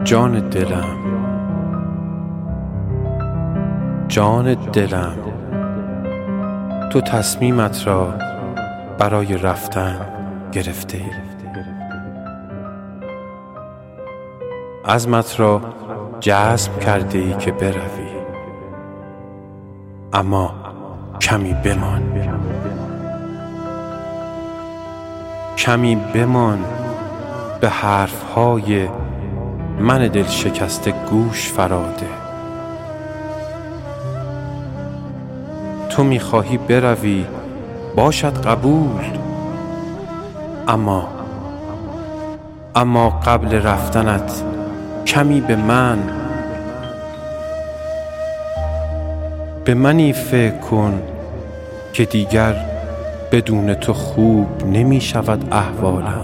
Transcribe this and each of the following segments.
جان دلم، جان دلم، تو تصمیمت را برای رفتن گرفته ای. عزمت را جزم کرده ای که بروی، اما کمی بمان، کمی بمان به حرفهای من دل شکسته گوش فراده. تو میخواهی بروی، باشد قبول، اما قبل رفتنت کمی به منی فکر کن که دیگر بدون تو خوب نمی شود احوالم.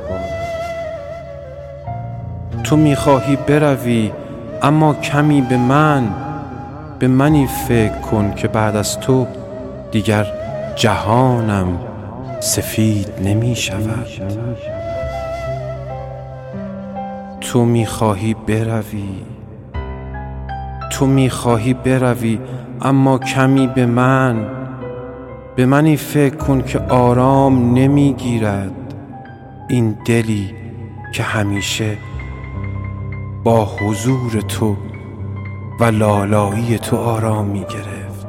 تو میخواهی بروی، اما کمی به منی فکر کن که بعد از تو دیگر جهانم سفید نمی شود. تو میخواهی بروی، اما کمی به منی فکر کن که آرام نمیگیرد این دلی که همیشه با حضور تو و لالایی تو آرام میگرفت.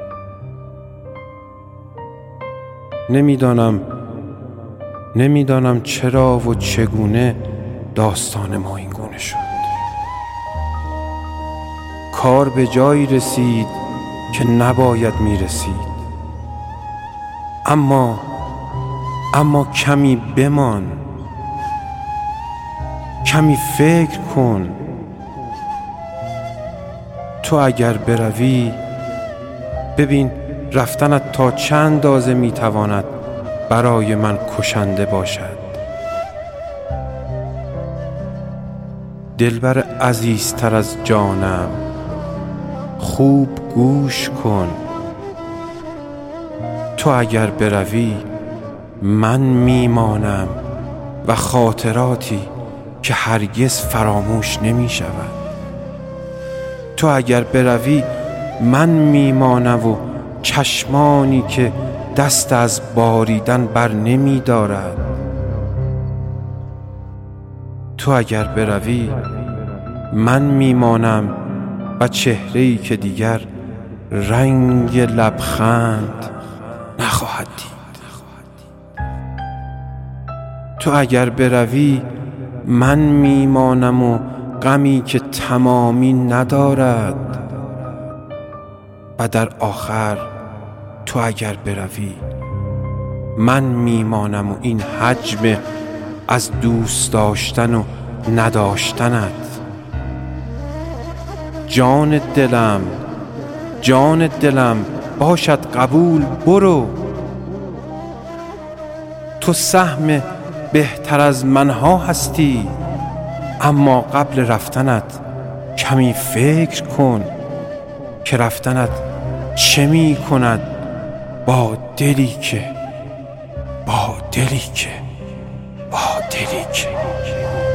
نمیدانم چرا و چگونه داستان ما این گونه شد. کار به جایی رسید که نباید میرسید، اما کمی بمان، کمی فکر کن. تو اگر بروی، ببین رفتنت تا چند اندازه میتواند برای من کشنده باشد. دلبر عزیزتر از جانم، خوب گوش کن. تو اگر بروی، من میمانم و خاطراتی که هرگز فراموش نمی شود. تو اگر بروی، من میمانم و چشمانی که دست از باریدن بر نمی دارد. تو اگر بروی، من میمانم و چهره‌ای که دیگر رنگ لبخند نخواهد دید. تو اگر بروی، من میمانم و غمی که تمامی ندارد. و در آخر تو اگر بروی، من میمانم و این حجم از دوست داشتن و نداشتنت. جان دلم، باشد قبول، برو. تو سهم بهتر از منها هستی، اما قبل رفتنت کمی فکر کن که رفتنت چه می کند با دلی که